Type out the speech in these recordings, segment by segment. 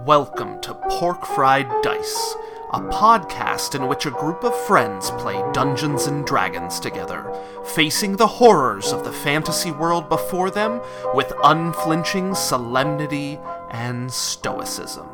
Welcome to Pork Fried Dice, a podcast in which a group of friends play Dungeons and Dragons together, facing the horrors of the fantasy world before them with unflinching solemnity and stoicism.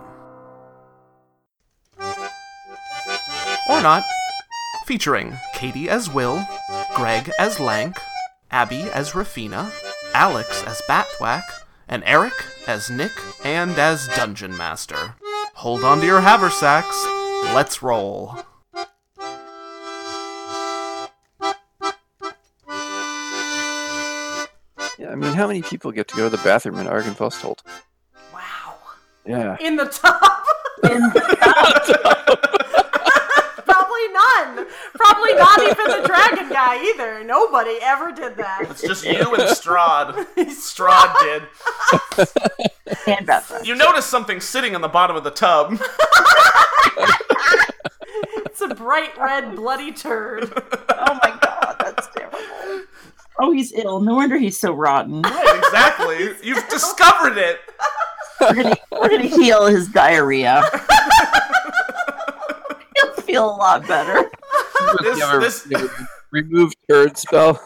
Or not. Featuring Katie as Will, Greg as Lank, Abby as Rafina, Alex as Batthwack, and Eric as Nick and as Dungeon Master. Hold on to your haversacks. Let's roll. Yeah, I mean, how many people get to go to the bathroom in Argynfostholt? Wow. Yeah. In the tub? In the tub. Probably none. Probably not even the dragon guy either. Nobody ever did that. It's just you and Strahd. Strahd did. And Bethra. You notice something sitting on the bottom of the tub. It's a bright red bloody turd. Oh my god, that's terrible. Oh, he's ill. No wonder he's so rotten. Right, exactly. You've discovered it. We're gonna heal his diarrhea. He'll feel a lot better. This Remove turd spell.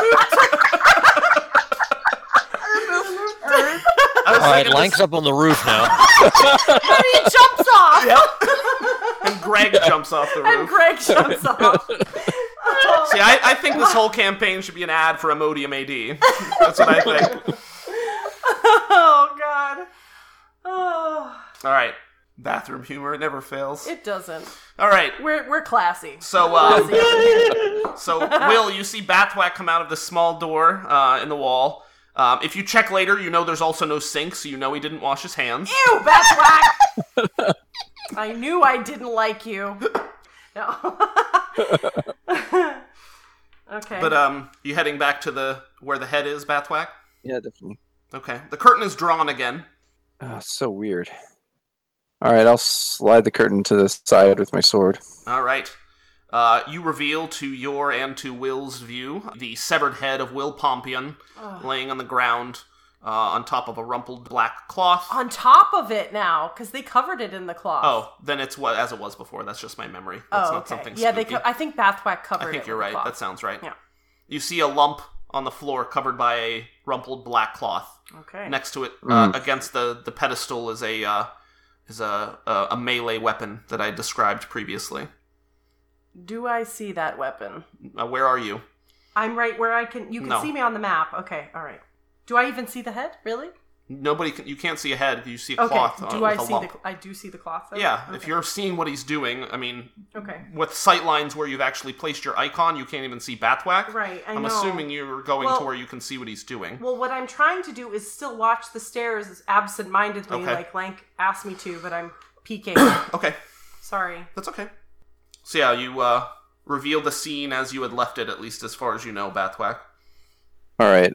Alright, Lank's up on the roof now. And he jumps off. Yep. And Greg jumps off the And roof. Greg jumps off. See, I think this whole campaign should be an ad for Imodium AD. That's what I think. Oh, God. Oh, Alright. Bathroom humor, it never fails. it doesn't. Alright. We're classy. So, Will, you see Batthwack come out of the small door in the wall. If you check later, you know there's also no sink, so you know he didn't wash his hands. Ew, Batthwack! I knew I didn't like you. No. Okay. But, you heading back to where the head is, Batthwack? Yeah, definitely. Okay. The curtain is drawn again. Oh, so weird. Alright, I'll slide the curtain to the side with my sword. Alright. You reveal to your and to Will's view the severed head of Will Pompion laying on the ground on top of a rumpled black cloth. On top of it now, because they covered it in the cloth. Oh, then it's as it was before. That's just my memory. That's not okay. something Yeah, spooky. I think Bathwack covered it. I think you're with right. the cloth. That sounds right. Yeah. You see a lump on the floor covered by a rumpled black cloth. Okay. Next to it, against the pedestal, is a melee weapon that I described previously. Do I see that weapon? Where are you? I'm right where I can. You can No. see me on the map. Okay. All right. Do I even see the head? Really? You can't see a head. You see a Okay. cloth Do with I a see lump. I do see the cloth. Though? Yeah, Okay. if you're seeing what he's doing, I mean, Okay. with sight lines where you've actually placed your icon, you can't even see Batthwack. Right. I'm know. assuming you're going Well- to where you can see what he's doing. Well, what I'm trying to do is still watch the stairs absent-mindedly, Okay. like Lank asked me to, but I'm peeking. Okay, Sorry. that's okay. So yeah, you reveal the scene as you had left it, at least as far as you know, Batthwack. Alright,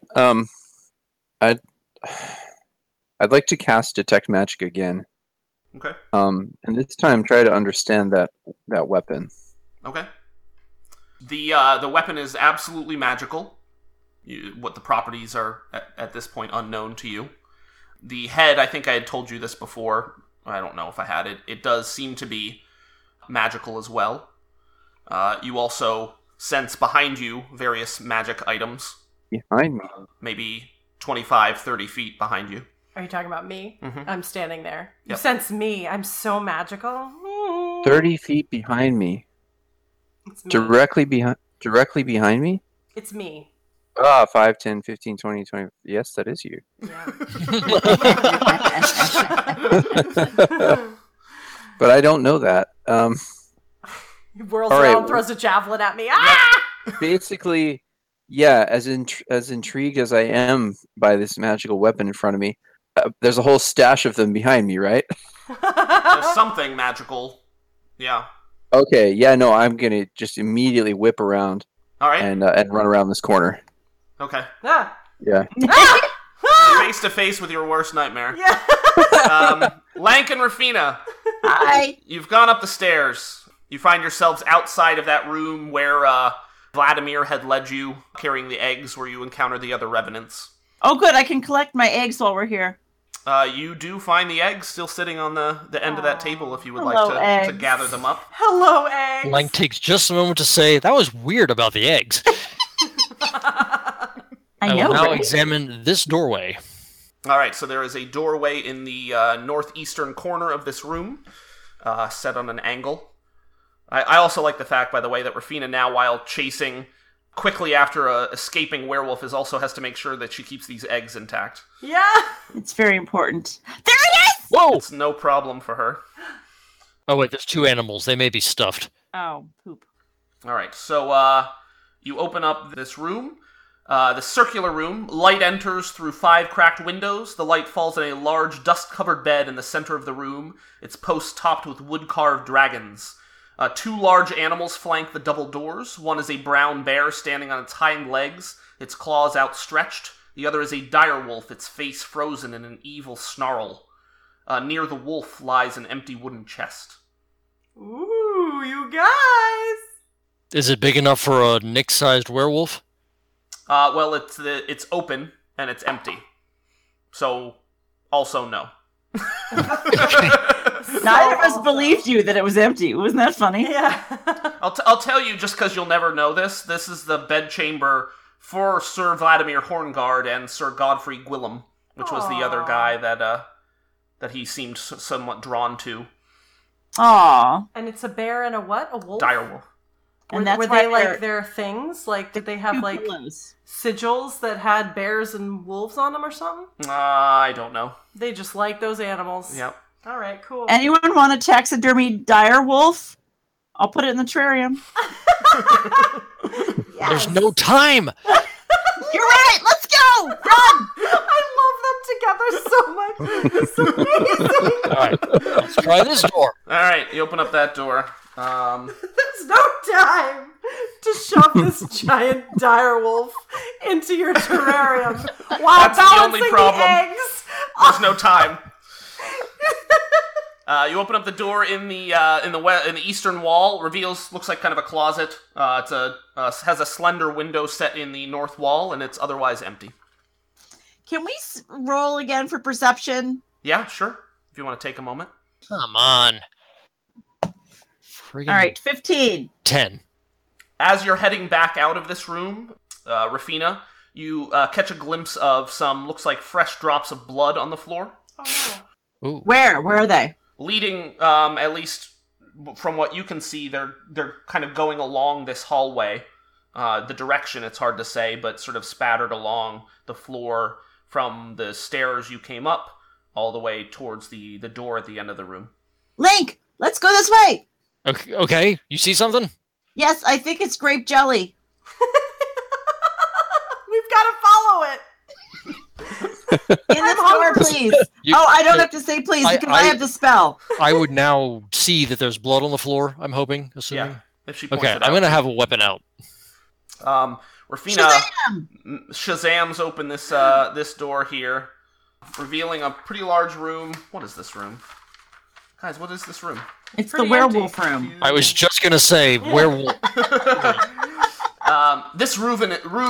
I'd like to cast Detect Magic again. Okay. And this time try to understand that weapon. Okay. The weapon is absolutely magical. What the properties are at this point unknown to you. The head, I think I had told you this before. I don't know if I had it. It does seem to be magical as well. You also sense behind you various magic items, Behind me. maybe 25, 30 feet behind you. Are you talking about me? Mhm. I'm standing there. You Yep. sense me. I'm so magical. 30 feet behind me. It's me. Directly behind me? It's me. 5, 10, 15, 20, 20. Yes, that is you. Yeah. But I don't know that. He whirls All right. around, throws a javelin at me. Ah! Basically, yeah, as intrigued as I am by this magical weapon in front of me, there's a whole stash of them behind me, right? There's something magical. Yeah. Okay, yeah, no, I'm gonna just immediately whip around All right. and run around this corner. Okay. Ah! Yeah. Ah! Ah! Face to face with your worst nightmare. Yeah. Lank and Rafina, Hi. you've gone up the stairs. You find yourselves outside of that room where Vladimir had led you, carrying the eggs where you encountered the other revenants. Oh, good. I can collect my eggs while we're here. You do find the eggs still sitting on the end of that table if you would Hello, like to eggs. gather them up. Hello, eggs. Lang takes just a moment to say, that was weird about the eggs. I will know, now right? examine this doorway. All right, so there is a doorway in the northeastern corner of this room, set on an angle. I also like the fact, by the way, that Rafina now, while chasing quickly after a escaping werewolf, also has to make sure that she keeps these eggs intact. Yeah. It's very important. There it is! Whoa! It's no problem for her. Oh, wait, there's 2 animals. They may be stuffed. Oh, poop. All right, so you open up this room. The circular room. Light enters through 5 cracked windows. The light falls on a large, dust-covered bed in the center of the room. Its posts topped with wood-carved dragons. 2 large animals flank the double doors. One is a brown bear standing on its hind legs, its claws outstretched. The other is a dire wolf, its face frozen in an evil snarl. Near the wolf lies an empty wooden chest. Ooh, you guys. Is it big enough for a Nick-sized werewolf? Well, it's open and it's empty. So, also no. Neither of us believed you that it was empty. Wasn't that funny? Yeah. I'll tell you, just because you'll never know this, this is the bedchamber for Sir Vladimir Horngard and Sir Godfrey Gwillem, which was the other guy that he seemed somewhat drawn to. Aw. And it's a bear and a what? A wolf? Dire wolf. And that's were why they like they're- their things? Like, did they have Two like pillows. sigils that had bears and wolves on them or something? I don't know. They just like those animals. Yep. All right, cool. Anyone want a taxidermy dire wolf? I'll put it in the terrarium. Yes. There's no time! You're right! Let's go! Run! I love them together so much. It's amazing. Alright, let's try this door. Alright, you open up that door. There's no time to shove this giant dire wolf into your terrarium while That's the only balancing problem. the eggs. There's no time. You open up the door in the eastern wall. Looks like kind of a closet. Has a slender window set in the north wall, and it's otherwise empty. Can we roll again for perception? Yeah, sure. If you want to take a moment. Come on. Friggin' All right, 15. 10. As you're heading back out of this room, Rafina, you catch a glimpse of some looks like fresh drops of blood on the floor, Oh, Ooh. Where? Where are they? leading, at least from what you can see, they're kind of going along this hallway. The direction, it's hard to say, but sort of spattered along the floor from the stairs you came up all the way towards the door at the end of the room. Link, let's go this way. Okay, you see something? Yes, I think it's grape jelly. we've got to follow it. In the store, please. You- I don't have to say please because I have the spell. I would now see that there's blood on the floor, I'm hoping, assuming. Yeah, if she points Okay, it I'm out. gonna have a weapon out. Rafina Shazam! Shazam's open this door here, revealing a pretty large room. What is this room? Guys, what is this room? It's the Pretty werewolf empty. room. I was just gonna say, werewolf. This room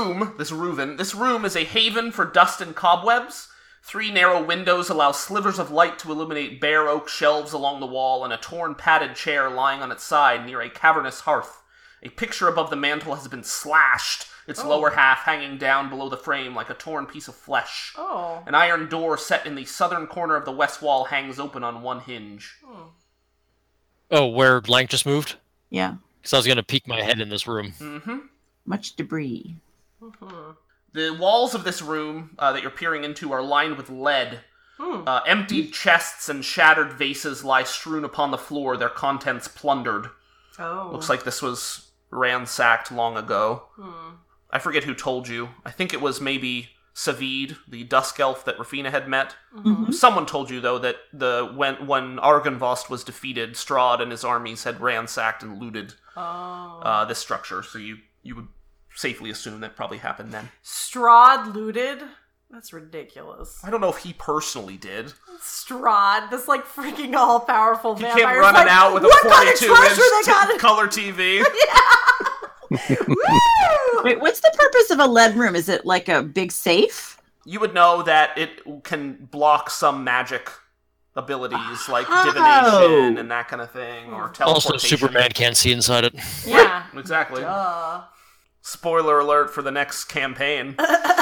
is a haven for dust and cobwebs. 3 narrow windows allow slivers of light to illuminate bare oak shelves along the wall and a torn padded chair lying on its side near a cavernous hearth. A picture above the mantel has been slashed, its lower half hanging down below the frame like a torn piece of flesh. Oh. An iron door set in the southern corner of the west wall hangs open on one hinge. Oh, where Lank just moved? Yeah, Because I was gonna peek my head in this room. Mm-hmm. much debris. The walls of this room that you're peering into are lined with lead. Emptied chests and shattered vases lie strewn upon the floor, their contents plundered. Oh. Looks like this was ransacked long ago. I forget who told you. I think it was maybe Savid, the dusk elf that Rafina had met. Someone told you, though, that when Argynvost was defeated, Strahd and his armies had ransacked and looted this structure, so you would safely assume that probably happened then. Strahd looted? That's ridiculous. I don't know if he personally did. Strahd, this like freaking all-powerful He vampire. came running out with a what kind of treasure they got 42-inch color TV. Woo! Wait, what's the purpose of a lead room? Is it like a big safe? You would know that it can block some magic abilities like divination and that kind of thing, or teleportation. Also, Superman can't see inside it. Yeah. Exactly. Spoiler alert for the next campaign.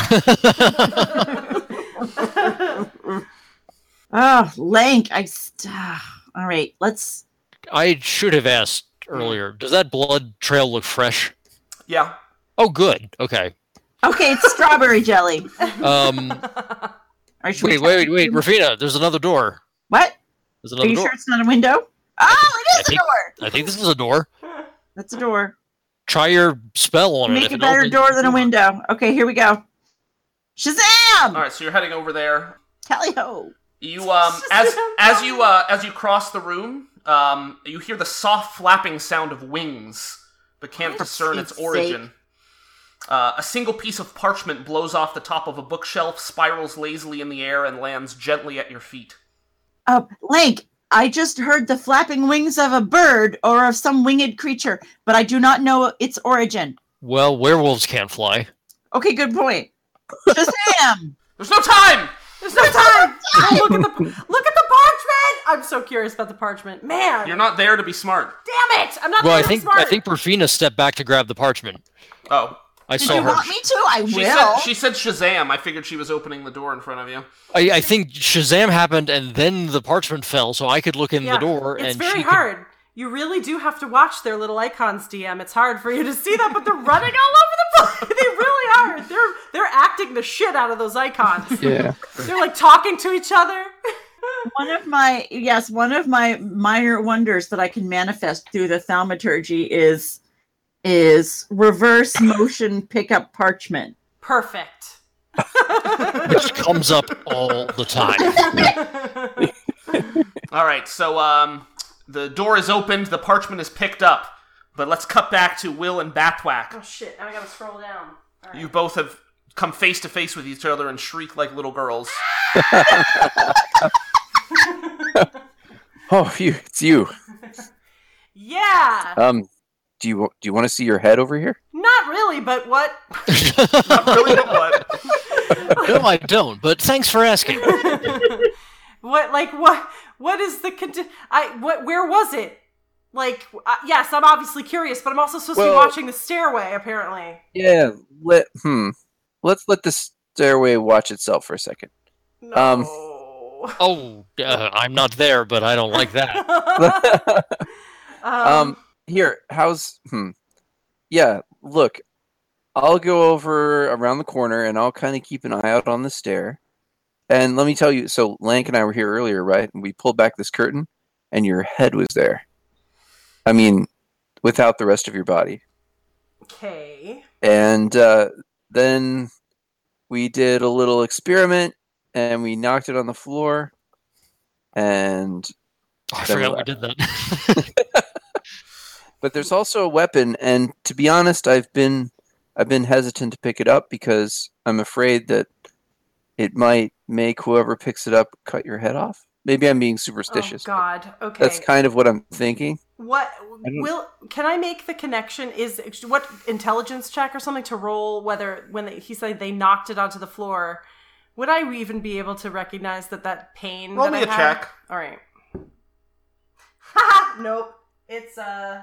Lank, all right, let's... I should have asked earlier. Does that blood trail look fresh? Yeah. Oh, good. Okay. Okay, it's strawberry jelly. Wait, Rafina, there's another door. What? There's Are another you door. sure it's not a window? Oh, it is a door! I think this is a door. That's a door. Try your spell on it. Make If a it better opens, door than a window. Okay, here we go. Shazam! All right, so you're heading over there. Tally-ho. You as you cross the room, you hear the soft flapping sound of wings, but can't discern its origin. A single piece of parchment blows off the top of a bookshelf, spirals lazily in the air, and lands gently at your feet. Lank, I just heard the flapping wings of a bird or of some winged creature, but I do not know its origin. Well, werewolves can't fly. Okay, good point. Shazam! There's no time! There's no time! Look at the parchment! I'm so curious about the parchment. Man! You're not there to be smart. Damn it! I'm not Well, there to be smart! I think Rafina stepped back to grab the parchment. Oh. I Did saw you her. want me to? I She will. said Shazam. I figured she was opening the door in front of you. I think Shazam happened and then the parchment fell, so I could look in Yeah, the door it's and very she hard. You really do have to watch their little icons, DM. It's hard for you to see that, but they're running all over the place. They really are. They're acting the shit out of those icons. Yeah. They're like talking to each other. One of my minor wonders that I can manifest through the thaumaturgy is reverse motion pickup parchment. Perfect. which comes up all the time. All right, so the door is opened, the parchment is picked up, but let's cut back to Will and Bathwack. Oh shit, now I gotta scroll down. All right. You both have come face to face with each other and shriek like little girls. Oh, it's you. Yeah! Do you want to see your head over here? Not really, but what? Not really, but what? No, I don't, but thanks for asking. What is the where was it? Yes, I'm obviously curious, but I'm also supposed to be watching the stairway, apparently. Yeah, let's let the stairway watch itself for a second. No. I'm not there, but I don't like that. Here, yeah, look, I'll go over around the corner and I'll kind of keep an eye out on the stair. And let me tell you, so Lank and I were here earlier, right? And we pulled back this curtain and your head was there. I mean, without the rest of your body. Okay. And then we did a little experiment and we knocked it on the floor. And I forgot we did that. But there's also a weapon, and to be honest, I've been hesitant to pick it up because I'm afraid that it might make whoever picks it up cut your head off. Maybe I'm being superstitious. Oh God. Okay. That's kind of what I'm thinking. Can I make the connection? Is what intelligence check or something to roll whether he said they knocked it onto the floor? Would I even be able to recognize that pain? Roll that me I a had? check. All right. Haha. Nope. It's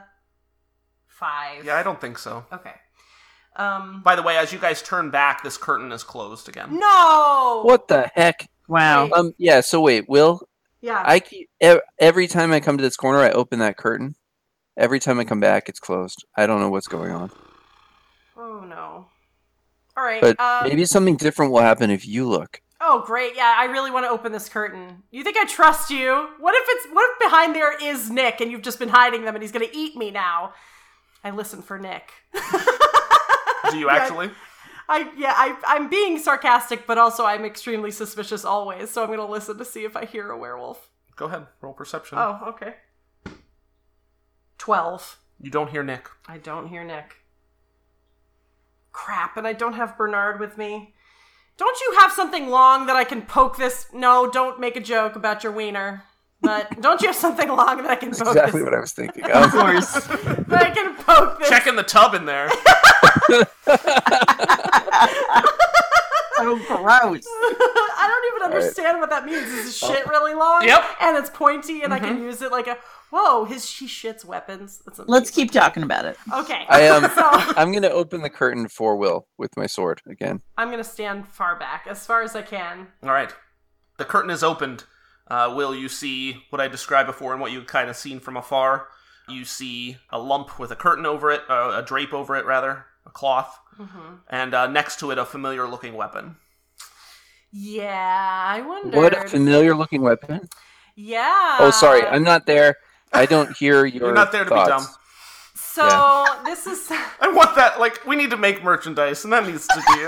5. Yeah, I don't think so. Okay. By the way, as you guys turn back, this curtain is closed again. No. What the heck? Wow. Yeah. So wait, Will. Yeah. I keep every time I come to this corner, I open that curtain. Every time I come back, it's closed. I don't know what's going on. Oh no. All right. But maybe something different will happen if you look. Oh great! Yeah, I really want to open this curtain. You think I trust you? What if behind there is Nick and you've just been hiding them and he's gonna eat me now? I listen for Nick. Do you actually? I'm being sarcastic, but also I'm extremely suspicious always. So I'm gonna listen to see if I hear a werewolf. Go ahead, roll perception. Oh, okay. 12. You don't hear Nick. I don't hear Nick. Crap, and I don't have Bernard with me. Don't you have something long that I can poke this? No, don't make a joke about your wiener. But don't you have something long that I can poke Exactly this? what I was thinking Of of. course. That I can poke this. Checking the tub in there. so gross. I don't even understand what that means. Is his shit really long? Yep. And it's pointy, and I can use it like a. Whoa, he shits weapons. That's amazing. Let's keep talking about it. Okay. I'm going to open the curtain for Will with my sword again. I'm going to stand far back, as far as I can. All right. The curtain is opened. Will, you see what I described before and what you've kind of seen from afar. You see a lump with a curtain over it, a drape over it, rather, a cloth. Mm-hmm. And next to it, a familiar-looking weapon. Yeah, I wondered. What a familiar-looking weapon. Yeah. Oh, sorry, I'm not there. I don't hear your You're not there to thoughts. be dumb. So, this is... I want that, like, we need to make merchandise, and that needs to be...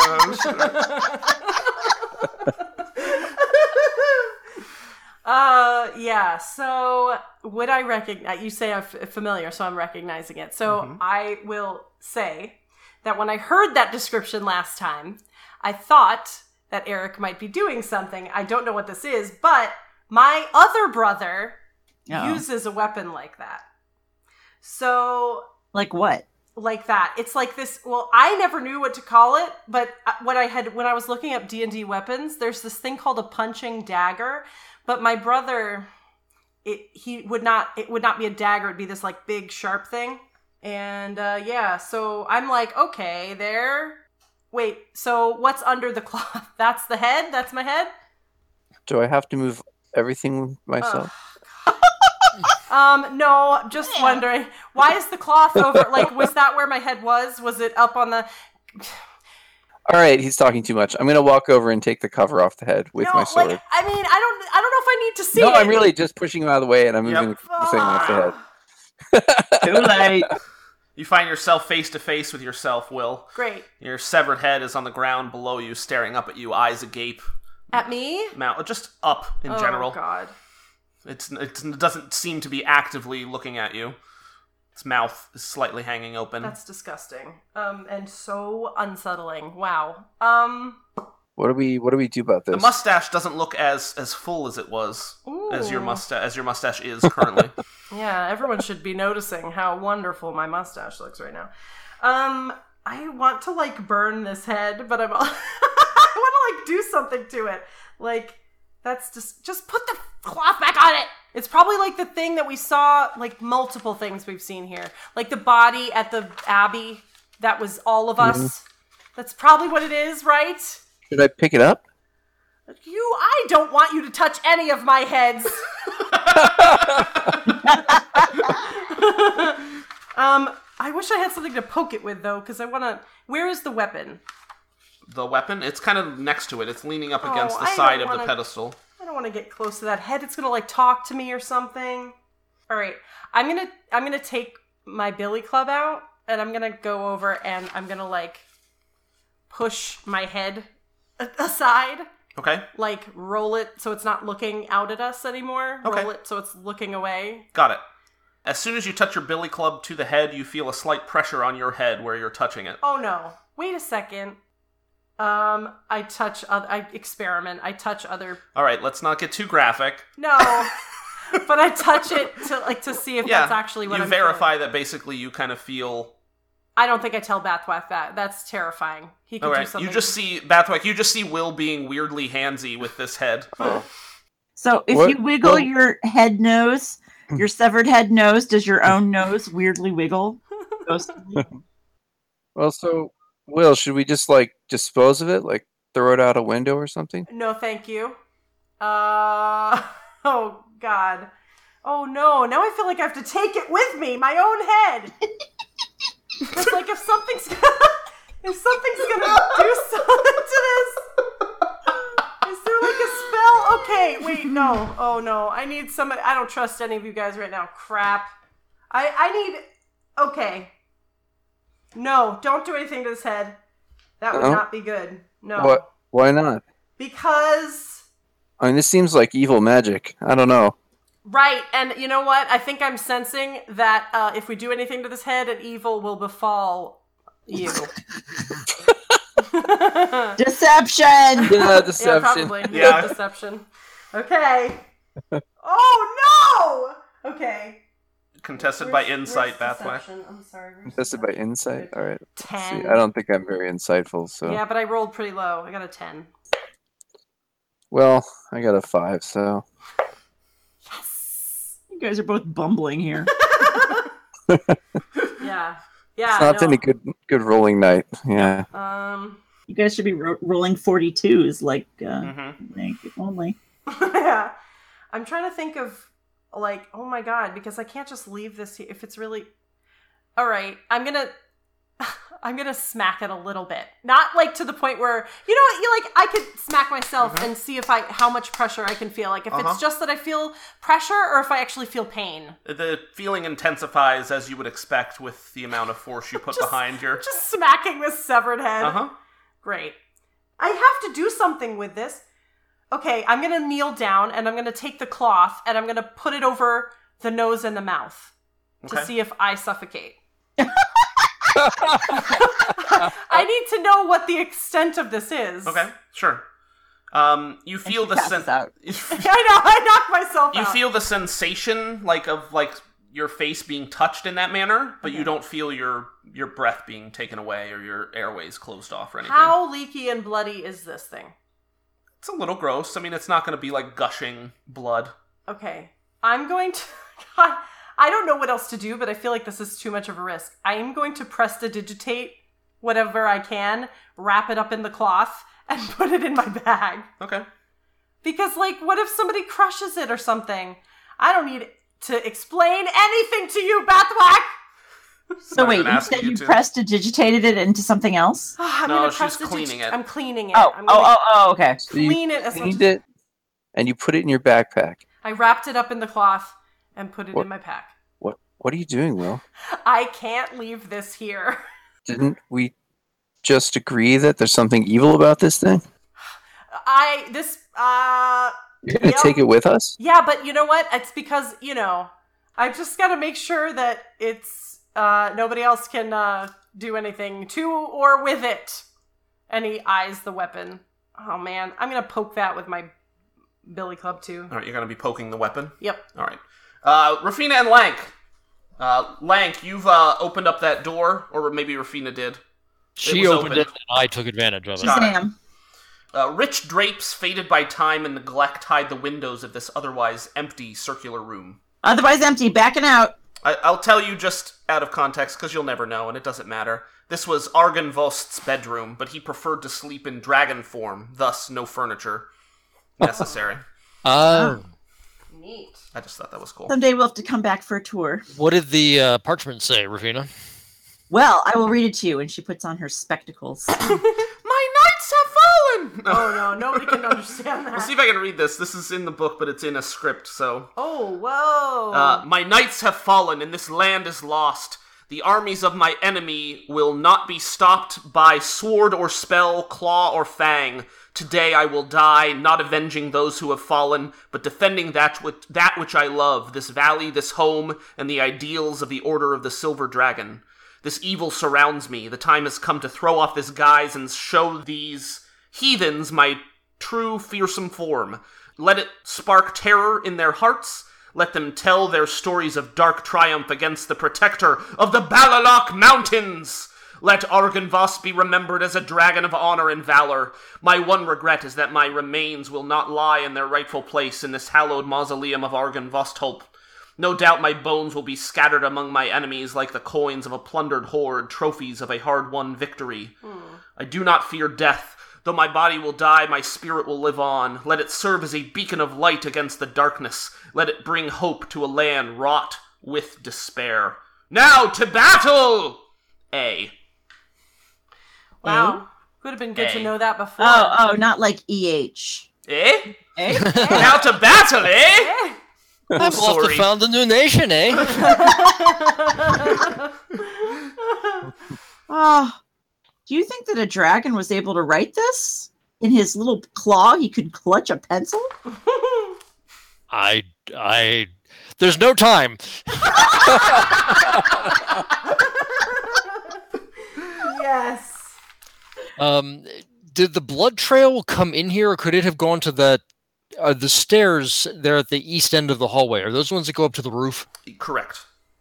yeah, so would I recognize... You say I'm familiar, so I'm recognizing it. So, I will say that when I heard that description last time, I thought that Eric might be doing something. I don't know what this is, but my other brother... uses a weapon like that. So... Like what? Like that. It's like this... Well, I never knew what to call it, but when I was looking up D&D weapons, there's this thing called a punching dagger, but my brother... It would not be a dagger. It'd be this, like, big, sharp thing. And, yeah, so I'm like, okay, there... Wait, so what's under the cloth? That's the head? That's my head? Do I have to move everything myself? No, just wondering. Why is the cloth over? Like, was that where my head was? Was it up on the... All right, he's talking too much. I'm going to walk over and take the cover off the head with my sword. Like, I mean, I don't know if I need to see it. No, I'm really just pushing him out of the way, and I'm moving the thing off the head. Too late. You find yourself face to face with yourself, Will. Great. Your severed head is on the ground below you, staring up at you, eyes agape. At me? Just up in general. Oh, God. It doesn't seem to be actively looking at you. Its mouth is slightly hanging open. That's disgusting. And so unsettling. Wow. What do we do about this? The mustache doesn't look as full as it was as your mustache is currently. Yeah, everyone should be noticing how wonderful my mustache looks right now. I want to like burn this head, but I want to like do something to it. Like that's just put the cloth back on it. It's probably like the thing that we saw, like multiple things we've seen here. Like the body at the Abbey, that was all of us. That's probably what it is, right? Should I pick it up? I don't want you to touch any of my heads. I wish I had something to poke it with, though, because I want to... Where is the weapon? The weapon? It's kind of next to it. It's leaning up against the side of the pedestal. I don't want to get close to that head. It's going to, like, talk to me or something. All right. I'm gonna take my billy club out, and I'm going to go over, and I'm going to, like, push my head aside. Okay. Like, roll it so it's not looking out at us anymore. Okay. Roll it so it's looking away. Got it. As soon as you touch your billy club to the head, you feel a slight pressure on your head where you're touching it. Oh, no. Wait a second. I experiment. I touch other... All right, let's not get too graphic. No. But I touch it to see if that's actually what I'm feeling. You verify that basically you kind of feel... I don't think I tell Bathwack that. That's terrifying. He could do something. You just see Bathwack. You just see Will being weirdly handsy with this head. So if you wiggle your head nose, your severed head nose, does your own nose weirdly wiggle? Well, so Will, should we just like dispose of it, like throw it out a window or something? No, thank you. Oh God. Oh no! Now I feel like I have to take it with me, my own head. It's like if something's gonna do something to this. Is there like a spell? Okay, wait, no. Oh no, I need somebody. I don't trust any of you guys right now. Crap. I need. Okay. No, don't do anything to this head. That would not be good. No. What? Why not? Because. I mean, this seems like evil magic. I don't know. Right, and you know what? I think I'm sensing that if we do anything to this head, an evil will befall you. Deception! Yeah, deception. Yeah, probably. Yeah. Deception. Okay. Oh, no! Okay. Contested by insight, Bathwack. I'm sorry. Contested by insight. All right. Let's 10. see. I don't think I'm very insightful. So. Yeah, but I rolled pretty low. I got a 10. Well, I got a 5. So. Yes. You guys are both bumbling here. Yeah. It's not been a good rolling night. Yeah. You guys should be rolling 42s, like only. Yeah. I'm trying to think of, like, oh my god, because I can't just leave this here if it's really. All right, I'm gonna smack it a little bit, not like to the point where I could smack myself and see how much pressure I can feel. Like if it's just that I feel pressure, or if I actually feel pain. The feeling intensifies as you would expect with the amount of force you put behind your. Just smacking this severed head. Great. I have to do something with this. Okay, I'm gonna kneel down and I'm gonna take the cloth and I'm gonna put it over the nose and the mouth to see if I suffocate. I need to know what the extent of this is. Okay, sure. You feel the out. I know, I knocked myself out. You feel the sensation of your face being touched in that manner, but you don't feel your breath being taken away or your airways closed off or anything. How leaky and bloody is this thing? It's a little gross. I mean, it's not going to be like gushing blood. Okay. I'm going to... God, I don't know what else to do, but I feel like this is too much of a risk. I am going to prestidigitate whatever I can, wrap it up in the cloth, and put it in my bag. Okay. Because, what if somebody crushes it or something? I don't need to explain anything to you, Bathwack! So wait, you said you prestidigitated it into something else? She's cleaning it. I'm cleaning it. Okay. So Clean you it as much cleaned it, and you put it in your backpack. I wrapped it up in the cloth and put it in my pack. What are you doing, Will? I can't leave this here. Didn't we just agree that there's something evil about this thing? You're gonna take it with us? Yeah, but you know what? It's because, I just gotta make sure that it's nobody else can do anything to or with it. And he eyes the weapon. Oh man, I'm gonna poke that with my billy club too. All right, you're gonna be poking the weapon? Yep. All right. Rafina and Lank. Lank, you've opened up that door, or maybe Rafina did. She opened it, and I took advantage of it. Shazam. Rich drapes faded by time and neglect hide the windows of this otherwise empty circular room. Otherwise empty, backing out. I'll tell you just out of context, because you'll never know, and it doesn't matter. This was Argynvost's bedroom, but he preferred to sleep in dragon form, thus no furniture necessary. Oh. Neat. I just thought that was cool. Someday we'll have to come back for a tour. What did the parchment say, Rafina? Well, I will read it to you, and she puts on her spectacles. My knights have fallen! Oh no, nobody can understand that. Let's see if I can read this. This is in the book, but it's in a script, so... Oh, whoa! My knights have fallen, and this land is lost. The armies of my enemy will not be stopped by sword or spell, claw or fang. Today I will die, not avenging those who have fallen, but defending that which I love, this valley, this home, and the ideals of the Order of the Silver Dragon. This evil surrounds me. The time has come to throw off this guise and show these heathens my true fearsome form. Let it spark terror in their hearts. Let them tell their stories of dark triumph against the protector of the Balalok Mountains. Let Argynvost be remembered as a dragon of honor and valor. My one regret is that my remains will not lie in their rightful place in this hallowed mausoleum of Argynvostholt. No doubt my bones will be scattered among my enemies like the coins of a plundered horde, trophies of a hard-won victory. I do not fear death. Though my body will die, my spirit will live on. Let it serve as a beacon of light against the darkness. Let it bring hope to a land wrought with despair. Now to battle! A. Wow. Would have been good to know that before. Oh, not like EH. Eh? Eh? Now to battle, eh? I've lost sorry. found a new nation, eh? Oh, do you think that a dragon was able to write this? In his little claw, he could clutch a pencil? There's no time. Yes. Did the blood trail come in here, or could it have gone to the stairs there at the east end of the hallway? Are those ones that go up to the roof? Correct.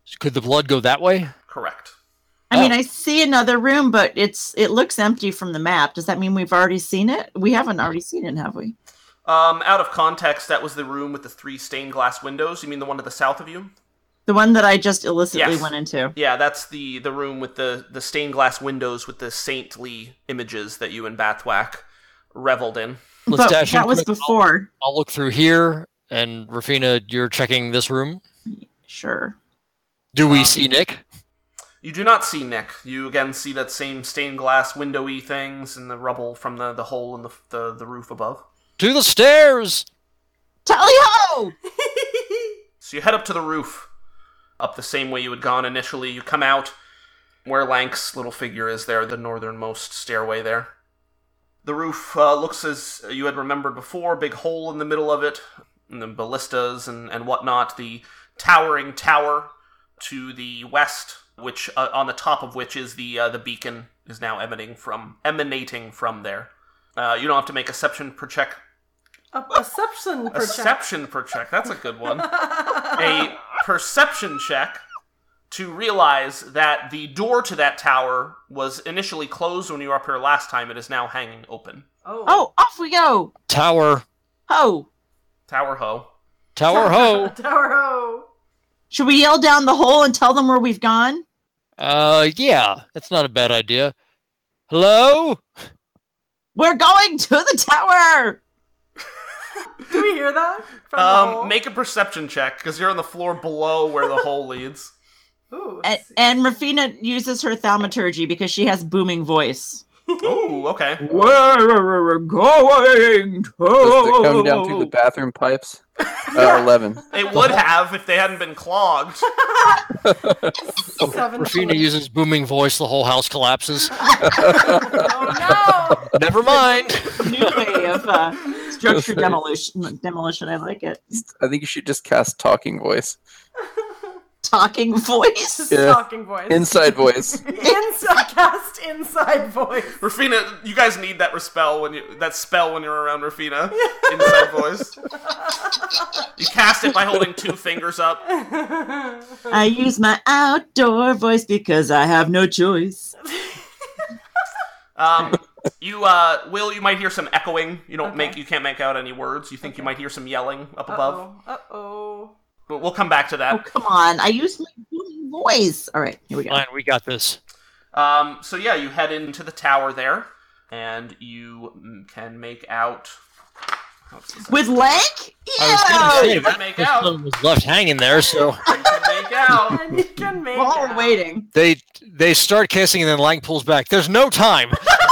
Could the blood go that way? Correct. I mean, I see another room, but it looks empty from the map. Does that mean we've already seen it? We haven't already seen it, have we? Out of context, that was the room with the 3 stained glass windows. You mean the one to the south of you? The one that I just illicitly Yes. went into. Yeah, that's the room with the stained glass windows with the saintly images that you and Bathwack reveled in. Let's But dash in that was quick. before. I'll look through here, and Rafina, you're checking this room. Sure. Do we see Nick? You do not see Nick. You again see that same stained glass windowy things and the rubble from the hole in the roof above. To the stairs! Tally ho! So you head up to the roof, up the same way you had gone initially. You come out where Lank's little figure is there, the northernmost stairway there. The roof looks as you had remembered before, big hole in the middle of it, and the ballistas and whatnot. The towering tower to the west, which on the top of which is the beacon, is now emanating from there. You don't have to make a perception per check. A perception per check. Perception per check. That's a good one. A perception check to realize that the door to that tower was initially closed when you were up here last time. It is now hanging open. Oh, off we go! Tower. Ho! Tower ho. Tower ho! Tower ho! Should we yell down the hole and tell them where we've gone? Yeah, that's not a bad idea. Hello? We're going to the tower! Do we hear that? From the hole? Make a perception check, because you're on the floor below where the hole leads. Ooh, And Rafina uses her thaumaturgy because she has booming voice. Ooh, okay. We're going to... Does it come down through the bathroom pipes? 11. It would have if they hadn't been clogged. 17. Rafina uses booming voice, the whole house collapses. Oh Never mind. New way of structure demolition. I like it. I think you should just cast talking voice. Talking voice. no! Yeah. Talking voice. Inside voice. Cast inside voice. Rafina, you guys need that spell when you're around Rafina. Inside voice. You cast it by holding 2 fingers up. I use my outdoor voice because I have no choice. Will, you might hear some echoing. You can't make out any words. You think you might hear some yelling up above. Uh-oh. But we'll come back to Oh, that. come on. I used my booming voice. All right, here we go. Fine, we got this. So yeah, you head into the tower there, and you can make out. With Lank? I was gonna say, You can make out. One was left hanging there, so You can make out. And you can make While we're out. waiting. they start kissing and then Lang pulls back. There's no time.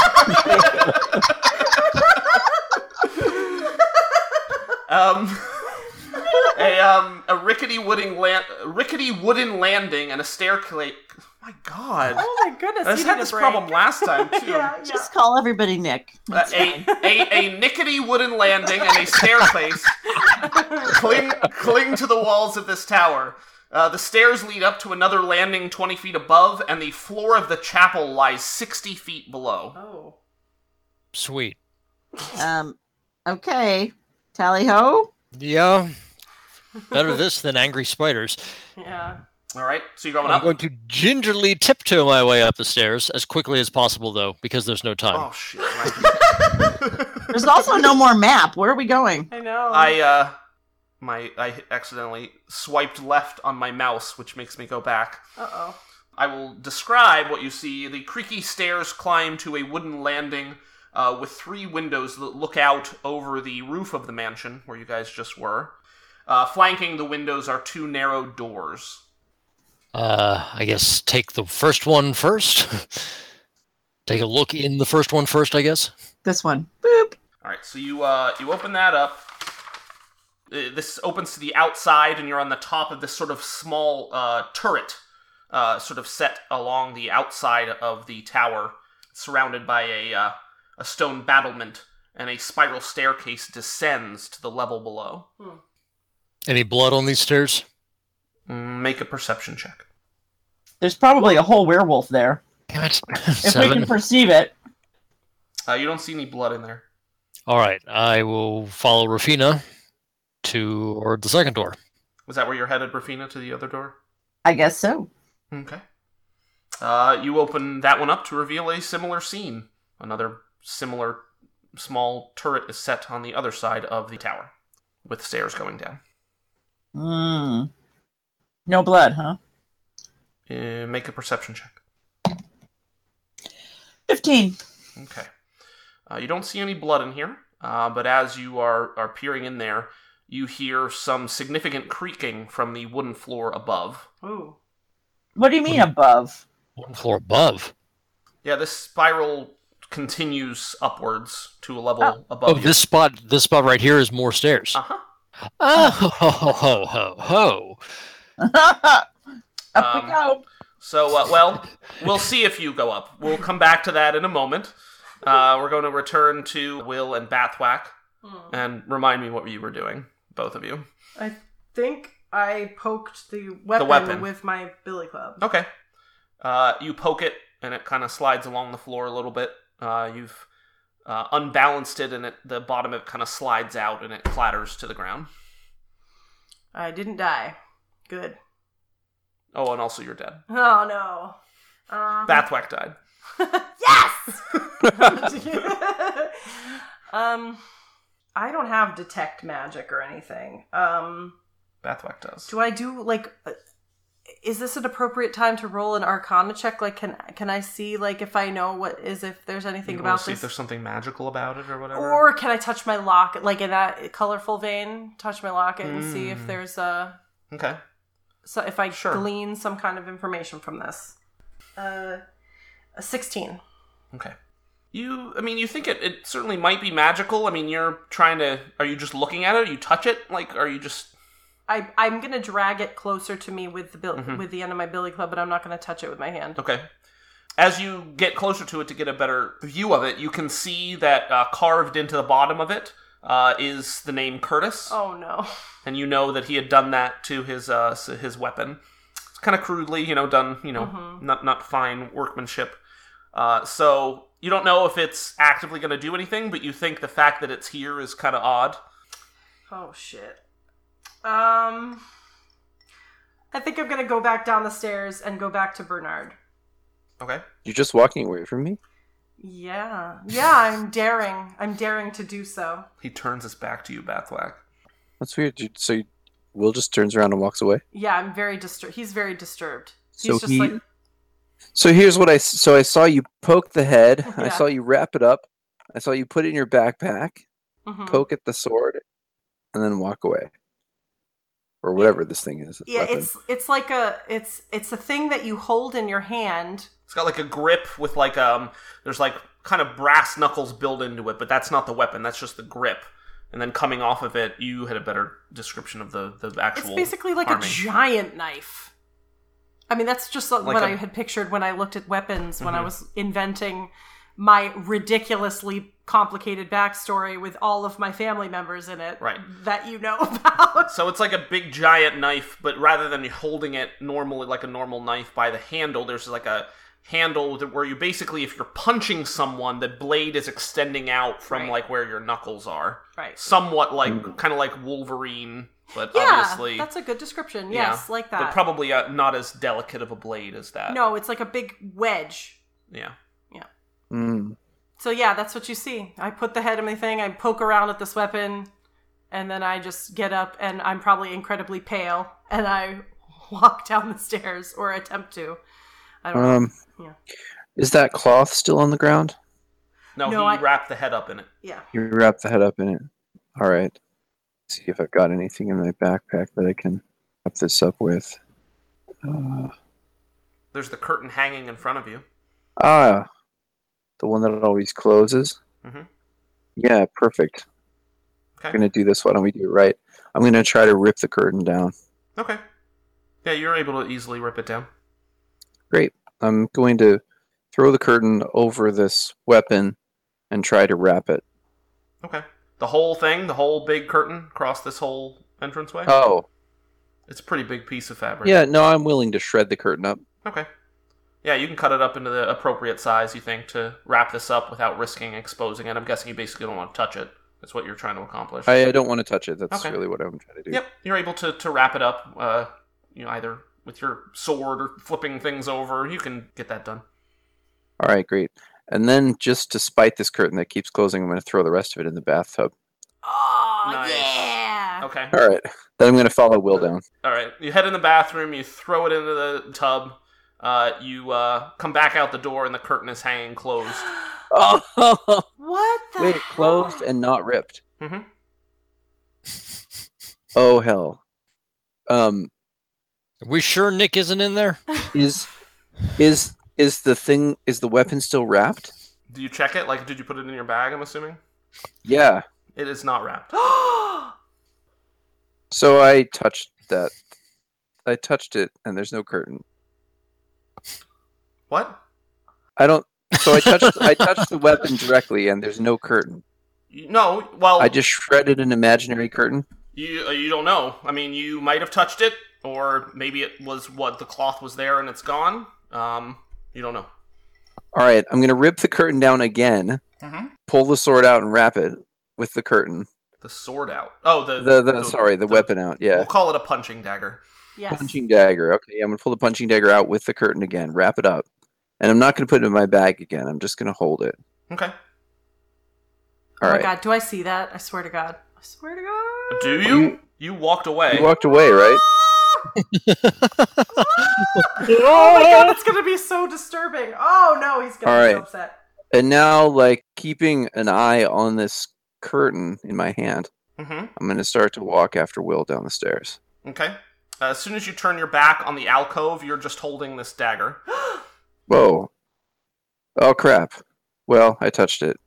A rickety wooden landing and a staircase. My God, Oh my goodness. I you had need a this break. problem last time too. Yeah. Just call everybody Nick. That's fine. A nickety wooden landing and a staircase cling to the walls of this tower. The stairs lead up to another landing 20 feet above, and the floor of the chapel lies 60 feet below. Oh. Sweet. Okay. Tally ho. Yeah. Better this than angry spiders. Yeah. All right, so you're going I'm up. going to gingerly tiptoe my way up the stairs as quickly as possible, though, because there's no time. Oh shit! There's also no more map. Where are we going? I know. I accidentally swiped left on my mouse, which makes me go back. Uh-oh. I will describe what you see. The creaky stairs climb to a wooden landing with 3 windows that look out over the roof of the mansion, where you guys just were. Flanking the windows are 2 narrow doors. I guess take the first one first. Take a look in the first one first, I guess. This one. Boop. All right, so you open that up. This opens to the outside, and you're on the top of this sort of small turret, sort of set along the outside of the tower, surrounded by a stone battlement, and a spiral staircase descends to the level below. Any blood on these stairs? Make a perception check. There's probably a whole werewolf there. Damn it. If we 7. can perceive it. You don't see any blood in there. All right, I will follow Rafina toward the second door. Was that where you're headed, Rafina, to the other door? I guess so. Okay. You open that one up to reveal a similar scene. Another similar small turret is set on the other side of the tower, with stairs going down. No blood, huh? Make a perception check. 15. Okay. You don't see any blood in here, but as you are peering in there, you hear some significant creaking from the wooden floor above. Ooh. What do you mean above? One floor above. Yeah, this spiral continues upwards to a level above Oh, you. this spot right here is more stairs. Uh-huh. Oh, ho, ho, ho, ho. Up we go. So, well, we'll see if you go up. We'll come back to that in a moment. We're going to return to Will and Bathwack. And remind me what you were doing, both of you. I think I poked the weapon with my billy club. Okay. You poke it, and it kind of slides along the floor a little bit. You've unbalanced it, and the bottom of it kind of slides out, and it clatters to the ground. I didn't die. Good. Oh, and also you're dead. Oh, no. Bathwack died. Yes! I don't have detect magic or anything. Bathwack does. Do I do, like... is this an appropriate time to roll an Arcana check? Like, can I see, like, if I know if there's anything about See this? if there's something magical about it or whatever? Or can I touch my locket, like in that colorful vein? Touch my locket and see if there's a... Okay. So if I Sure. glean some kind of information from this. A 16. Okay. You think it certainly might be magical. I mean, you're trying to... Are you just looking at it? You touch it? Like, are you just... I'm going to drag it closer to me with the end of my billy club, but I'm not going to touch it with my hand. Okay. As you get closer to it to get a better view of it, you can see that carved into the bottom of it is the name Curtis. Oh, no. And you know that he had done that to his weapon. It's kind of crudely, done, not fine workmanship. So you don't know if it's actively going to do anything, but you think the fact that it's here is kind of odd. Oh, shit. I think I'm going to go back down the stairs and go back to Bernard. Okay. You're just walking away from me? Yeah, I'm daring to do so. He turns his back to you, Bathwack. That's weird. So Will just turns around and walks away? Yeah, I'm very disturbed. He's very disturbed. So He's just like... So here's what I saw you poke the head. Yeah. I saw you wrap it up. I saw you put it in your backpack, poke at the sword, and then walk away. Or whatever this thing is. Yeah, weapon. it's like it's a thing that you hold in your hand. It's got like a grip with like there's like kind of brass knuckles built into it, but that's not the weapon. That's just the grip. And then coming off of it, you had a better description of the actual. It's basically like a giant knife. I mean, that's just what I had pictured when I looked at weapons when I was inventing my ridiculously complicated backstory with all of my family members in it, right? That you know about. So it's like a big giant knife, but rather than holding it normally like a normal knife by the handle, there's like a handle where you basically, if you're punching someone, the blade is extending out from like where your knuckles are, right? Somewhat like kind of like Wolverine, but yeah, obviously that's a good description. Yes, like that, but probably not as delicate of a blade as that. No, it's like a big wedge. Yeah. So yeah, that's what you see. I put the head in my thing, I poke around at this weapon, and then I just get up, and I'm probably incredibly pale, and I walk down the stairs, or attempt to. I don't know. Yeah. Is that cloth still on the ground? No, he wrapped the head up in it. Yeah. You wrapped the head up in it. All right. Let's see if I've got anything in my backpack that I can wrap this up with. There's the curtain hanging in front of you. The one that always closes? Mm-hmm. Yeah, perfect. Okay. I'm going to do this. Why don't we do it right? I'm going to try to rip the curtain down. Okay. Yeah, you're able to easily rip it down. Great. I'm going to throw the curtain over this weapon and try to wrap it. Okay. The whole thing, the whole big curtain across this whole entranceway? Oh. It's a pretty big piece of fabric. Yeah, no, I'm willing to shred the curtain up. Okay. Yeah, you can cut it up into the appropriate size, you think, to wrap this up without risking exposing it. I'm guessing you basically don't want to touch it. That's what you're trying to accomplish. I don't want to touch it. That's really what I'm trying to do. Yep, you're able to wrap it up, either with your sword or flipping things over. You can get that done. All right, great. And then just to spite this curtain that keeps closing, I'm going to throw the rest of it in the bathtub. Oh, Nice. yeah. Okay. All right. Then I'm going to follow Will down. All right. You head in the bathroom. You throw it into the tub. You come back out the door, and the curtain is hanging closed. Oh, What the wait, hell? closed and not ripped. Mm-hmm. Oh hell. Are we sure Nick isn't in there? Is the weapon still wrapped? Do you check it? Like, did you put it in your bag, I'm assuming? Yeah. It is not wrapped. So I touched that. I touched it, and there's no curtain. What? I don't. So I touched the weapon directly, and there's no curtain. No, well... I just shredded an imaginary curtain. You don't know. I mean, you might have touched it, or maybe it was the cloth was there and it's gone. You don't know. All right, I'm gonna rip the curtain down again. Mm-hmm. Pull the sword out and wrap it with the curtain. The sword out. Oh, the weapon out. Yeah. We'll call it a punching dagger. Yes. Punching dagger. Okay, I'm gonna pull the punching dagger out with the curtain again. Wrap it up, and I'm not gonna put it in my bag again. I'm just gonna hold it. Okay. All Oh my right. god, do I see that? I swear to God. I swear to God. Do you? You walked away. You walked away, right? Oh my god, it's gonna be so disturbing. Oh no, he's gonna All be so right. upset. And now, like, keeping an eye on this curtain in my hand, Mm-hmm. I'm gonna start to walk after Will down the stairs. Okay. As soon as you turn your back on the alcove, you're just holding this dagger. Whoa. Oh crap. Well, I touched it.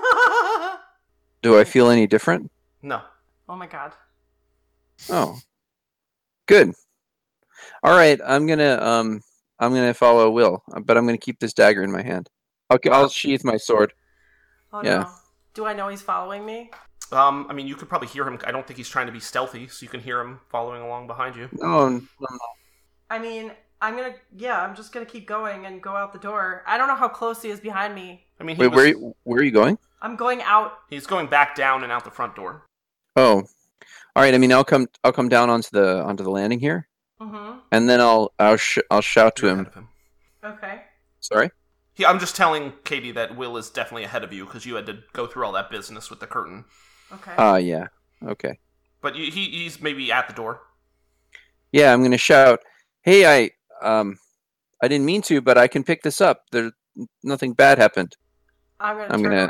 Do I feel any different? No. Oh my god. Oh. Good. All right, I'm gonna follow Will, but I'm gonna keep this dagger in my hand. I'll sheath my sword. Oh Yeah. no. Do I know he's following me? I mean, you could probably hear him. I don't think he's trying to be stealthy, so you can hear him following along behind you. No. I mean, I'm just gonna keep going and go out the door. I don't know how close he is behind me. I mean, Wait, where are you going? I'm going out. He's going back down and out the front door. Oh. All right. I mean, I'll come down onto the landing here, Mm-hmm. and then I'll shout to You're him. ahead of him. Okay. Sorry. Yeah, I'm just telling Katie that Will is definitely ahead of you because you had to go through all that business with the curtain. Okay. Yeah. Okay. But he's maybe at the door. Yeah, I'm gonna shout. Hey, I didn't mean to, but I can pick this up. There's nothing bad happened. I'm gonna.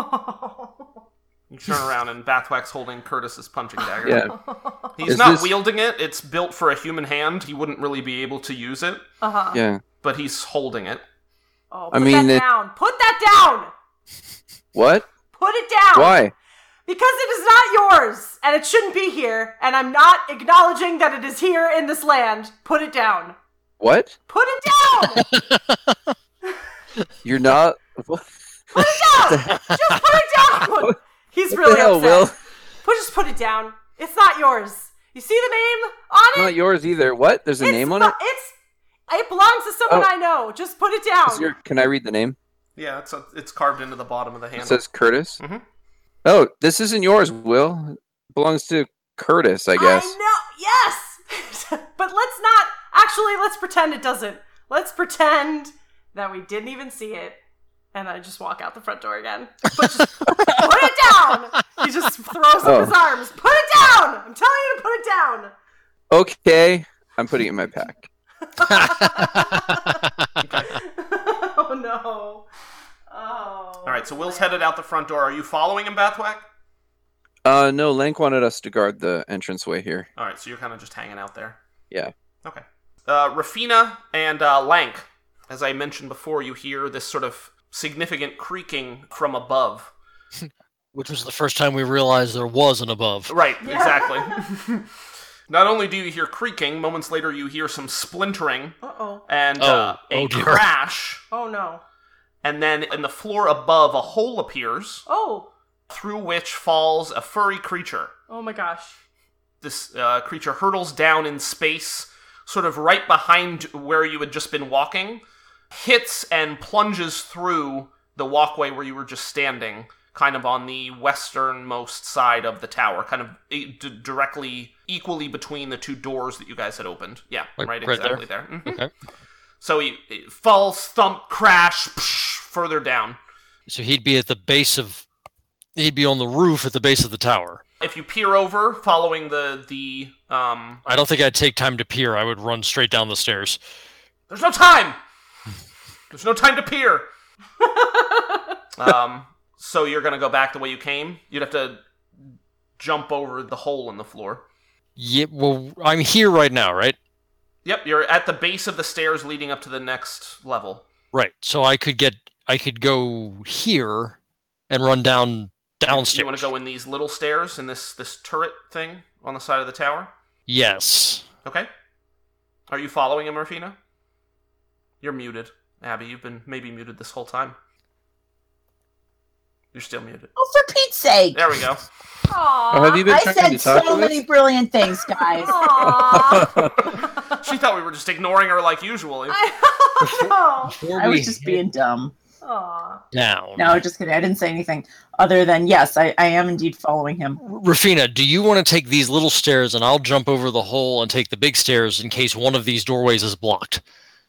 You turn around and Bathwack's holding Curtis's punching dagger. Yeah. He's Is not this- wielding it. It's built for a human hand. He wouldn't really be able to use it, Uh-huh. Yeah. but he's holding it. Oh, I put mean, that down. Put that down. What? Put it down. Why? Because it is not yours, and it shouldn't be here, and I'm not acknowledging that it is here in this land. Put it down. What? Put it down! You're not. What? Put it down! Just put it down! He's What really the hell, upset. Will? Just put it down. It's not yours. You see the name on it? Not yours either. What? There's a name on it? It belongs to someone Oh. I know. Just put it down. Can I read the name? Yeah, it's carved into the bottom of the It handle. says Curtis. Mhm. Oh, this isn't yours, Will. It belongs to Curtis, I guess. I know. Yes. But let's pretend it doesn't. Let's pretend that we didn't even see it. And I just walk out the front door again. But just put it down. He just throws up his arms. Put it down. I'm telling you to put it down. Okay, I'm putting it in my pack. Oh no. Oh. All right, so Will's headed out the front door. Are you following him, Bathwack? No, Lank wanted us to guard the entranceway here. All right, so you're kind of just hanging out there. Yeah. Okay. Rafina and Lank, as I mentioned before, you hear this sort of significant creaking from above. Which was the first time we realized there was an above. Right, exactly. Not only do you hear creaking, moments later you hear some splintering Uh-oh. and Oh a dear. crash, Oh no. and then in the floor above a hole appears, Oh. through which falls a furry creature. Oh my gosh. This creature hurtles down in space, sort of right behind where you had just been walking, hits and plunges through the walkway where you were just standing, kind of on the westernmost side of the tower, kind of directly, equally between the two doors that you guys had opened. Yeah, Like right right exactly there. Mhm. Okay. So he falls, thump, crash, further down. So he'd be at the base of. He'd be on the roof at the base of the tower. If you peer over, following the I don't think I'd take time to peer. I would run straight down the stairs. there's no time! There's no time to peer! So you're gonna go back the way you came? You'd have to jump over the hole in the floor. Yeah, well, I'm here right now, right? Yep, you're at the base of the stairs leading up to the next level. Right. So I could go here and run downstairs. You want to go in these little stairs, in this turret thing on the side of the tower? Yes. Okay. Are you following him, Rafina? You're muted. Abby, you've been maybe muted this whole time. You're still muted. Oh, for Pete's sake! There we go. Aww. Have you been I trying said to talk so to many us? brilliant things, guys. Aww. She thought we were just ignoring her like usually. Before I we was just being dumb. Aww. head down. No, just kidding. I didn't say anything other than yes, I am indeed following him. Rafina, do you want to take these little stairs and I'll jump over the hole and take the big stairs in case one of these doorways is blocked?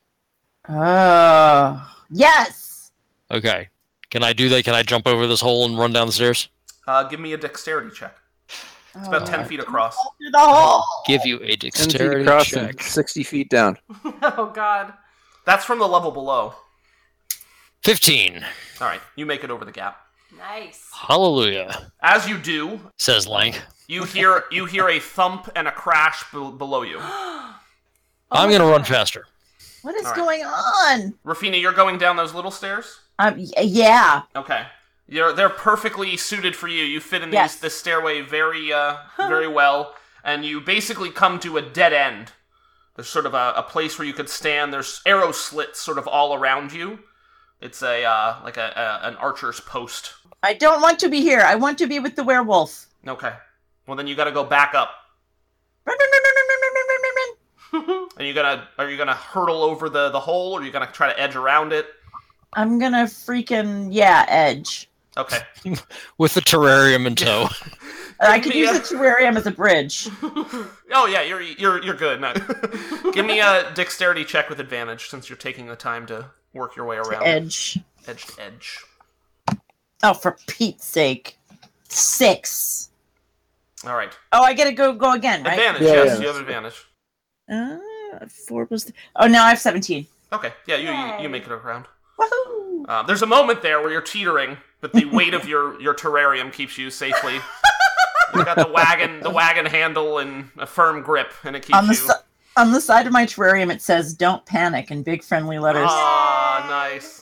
Yes. Okay. Can I do that? Can I jump over this hole and run down the stairs? Give me a dexterity check. It's about 10 feet across. Through the hole. Give you a 10 feet dexterity across check. and 60 feet down. Oh God. That's from the level below. 15. All right, you make it over the gap. Nice. Hallelujah, As you do, says Lank. you hear a thump and a crash below you. I'm going to run faster. What is All right. going on? Rafina, you're going down those little stairs? Yeah. Okay. They're perfectly suited for you. You fit in Yes. this stairway very very well, and you basically come to a dead end. There's sort of a place where you could stand. There's arrow slits sort of all around you. It's an archer's post. I don't want to be here. I want to be with the werewolf. Okay. Well, then you got to go back up. Run, run, run, run, run, run, run, run, run. Are you gonna hurdle over the hole, or are you gonna try to edge around it? I'm gonna freaking edge. Okay. With the terrarium in tow. I could use the terrarium as a bridge. Oh yeah, you're good. No. Give me a dexterity check with advantage since you're taking the time to work your way around. Edge. Edge to edge. Oh, for Pete's sake. 6. All right. Oh, I gotta go again, right? Advantage. Yeah, Yes, yeah. you have advantage. 4 plus. Oh, now I have 17. Okay. Yeah, you Yay. make it around. Woohoo! There's a moment there where you're teetering, but the weight of your terrarium keeps you safely. You've got the wagon handle in a firm grip, and it keeps you. On the side of my terrarium, it says "Don't panic" in big friendly letters. Ah, nice.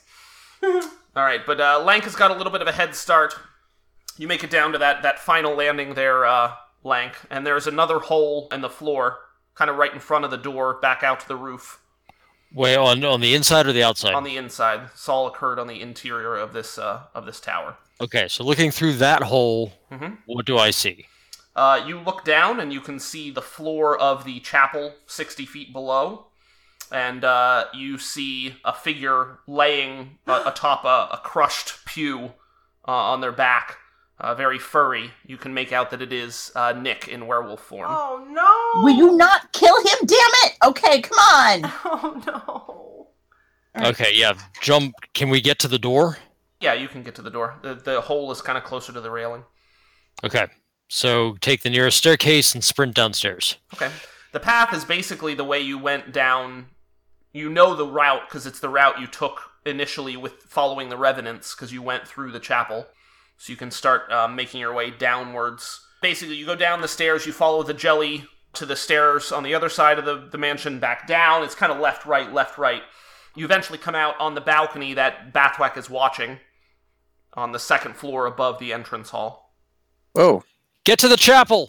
All right, but Lank has got a little bit of a head start. You make it down to that final landing there, Lank, and there's another hole in the floor, kind of right in front of the door, back out to the roof. Wait, on the inside or the outside? On the inside. This all occurred on the interior of this tower. Okay, so looking through that hole, Mhm. what do I see? You look down and you can see the floor of the chapel 60 feet below, and you see a figure laying atop a crushed pew on their back, very furry. You can make out that it is Nick in werewolf form. Oh no. Will you not kill him? Damn it! Okay, come on. Oh no. Okay, yeah, jump. Can we get to the door? Yeah, you can get to the door. The hole is kind of closer to the railing. Okay, so take the nearest staircase and sprint downstairs. Okay. The path is basically the way you went down. You know the route because it's the route you took initially with following the Revenants because you went through the chapel. So you can start making your way downwards. Basically, you go down the stairs, you follow the jelly to the stairs on the other side of the mansion, back down. It's kind of left, right, left, right. You eventually come out on the balcony that Bathwack is watching on the second floor above the entrance hall. Oh. Get to the chapel!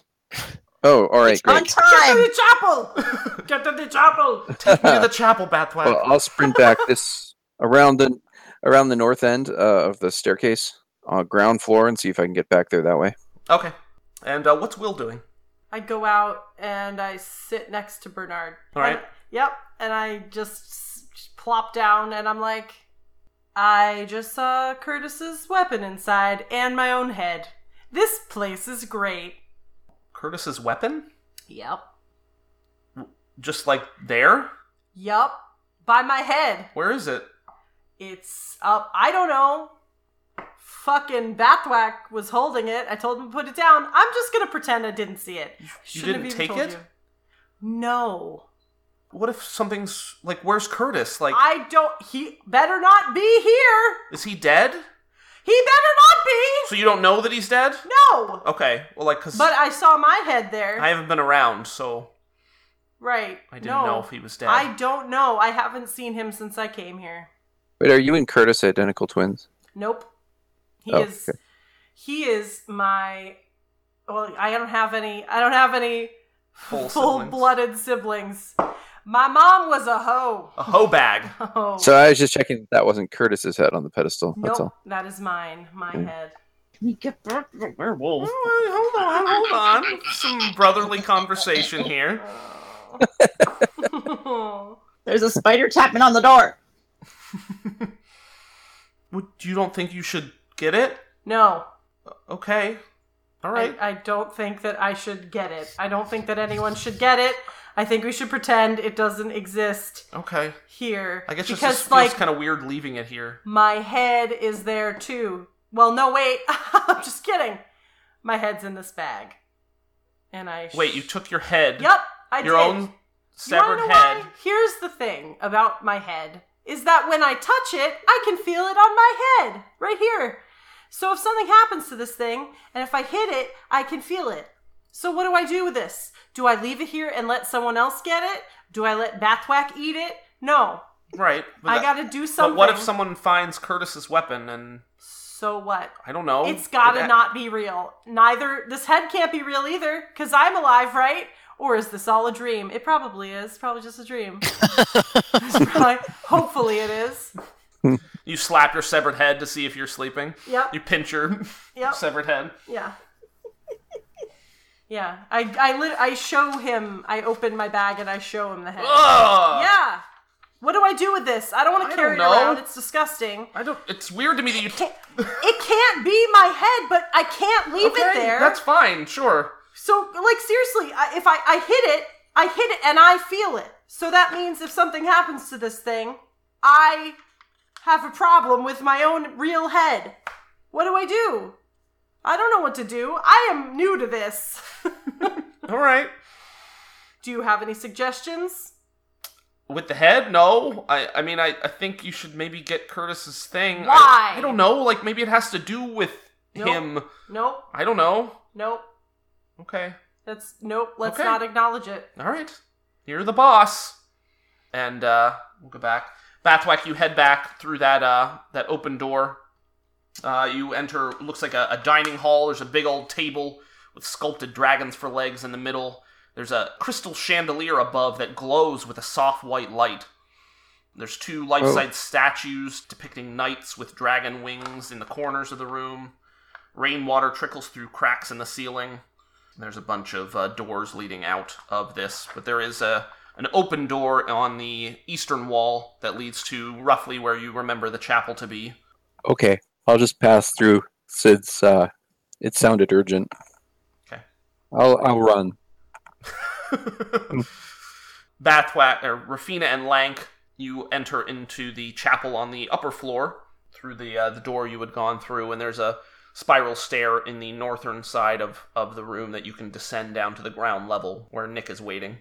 Oh, all right, On great. Get to time. the chapel. Get to the chapel. Take me to the chapel, Bathwack. Well, I'll sprint back this around the north end of the staircase, ground floor, and see if I can get back there that way. Okay. And what's Will doing? I go out and I sit next to Bernard. All right. Yep. And I just plop down and I'm like, I just saw Curtis's weapon inside and my own head. This place is great. Curtis's weapon? Yep. Just like there? Yup. By my head. Where is it? It's up. I don't know. Fucking Bathwack was holding it. I told him to put it down. I'm just gonna pretend I didn't see it. You didn't take it? You. No. What if something's like, where's Curtis? Like, he better not be here. is he dead? He better not be. So you don't know that he's dead? No. Okay, well, like, cause But I saw my head there. I haven't been around, so Right. I didn't know if he was dead. I don't know. I haven't seen him since I came here. Wait, are you and Curtis identical twins? Nope. He Oh, is. okay. He is my. Well, I don't have any Full full-blooded siblings. My mom was a hoe. A hoe bag. Oh. So I was just checking if that wasn't Curtis's head on the pedestal. That's Nope, all. that is mine. My head. Can we get back to the werewolf? Hold on. Some brotherly conversation here. There's a spider tapping on the door. You don't think you should get it? No. Okay. All right. I don't think that I should get it. I don't think that anyone should get it. I think we should pretend it doesn't exist Okay. here. I guess it because, just feels kind of weird leaving it here. my head is there too. Well, no, wait. I'm just kidding. My head's in this bag. And Wait, you took your head, Yep, I your did. own severed You wanna know head. why? Here's the thing about my head, is that when I touch it, I can feel it on my head, right here. So if something happens to this thing, and if I hit it, I can feel it. So what do I do with this? Do I leave it here and let someone else get it? Do I let Bathwack eat it? No. Right. I gotta do something. But what if someone finds Curtis's weapon and... So what? I don't know. It's gotta not be real. This head can't be real either, because I'm alive, right? Or is this all a dream? It probably is. Probably just a dream. Hopefully it is. You slap your severed head to see if you're sleeping. Yep. You pinch your severed head. Yeah. Yeah. I show him, I open my bag and I show him the head. Ugh! Yeah. What do I do with this? I don't want to carry it around. It's disgusting. It's weird to me that you... It can't be my head, but I can't leave it there. That's fine, sure. So, like, seriously, if I hit it and I feel it. So that means if something happens to this thing, I have a problem with my own real head. What do I do? I don't know what to do. I am new to this. All right. Do you have any suggestions? With the head? No. I mean, I think you should maybe get Curtis's thing. Why? I don't know. Like, maybe it has to do with him. Nope. I don't know. Nope. Okay. Let's Okay. not acknowledge it. All right. You're the boss. And we'll go back. Bathwack, you head back through that open door. You enter, looks like a dining hall. There's a big old table with sculpted dragons for legs in the middle. There's a crystal chandelier above that glows with a soft white light. There's two life-size statues depicting knights with dragon wings in the corners of the room. Rainwater trickles through cracks in the ceiling. There's a bunch of doors leading out of this, but there is an open door on the eastern wall that leads to roughly where you remember the chapel to be. Okay, I'll just pass through Sid's. It sounded urgent. Okay. I'll run. Bathwack, or Rafina and Lank, you enter into the chapel on the upper floor through the door you had gone through, and there's a spiral stair in the northern side of the room that you can descend down to the ground level where Nick is waiting.